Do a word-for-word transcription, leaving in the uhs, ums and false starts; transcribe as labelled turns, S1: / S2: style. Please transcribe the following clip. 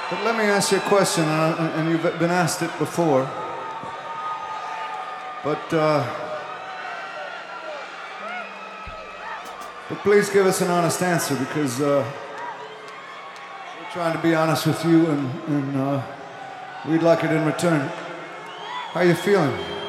S1: But let me ask you a question, and, and you've been asked it before. But, uh, but please give us an honest answer, because uh, we're trying to be honest with you, and, and uh, we'd like it in return. How are you feeling?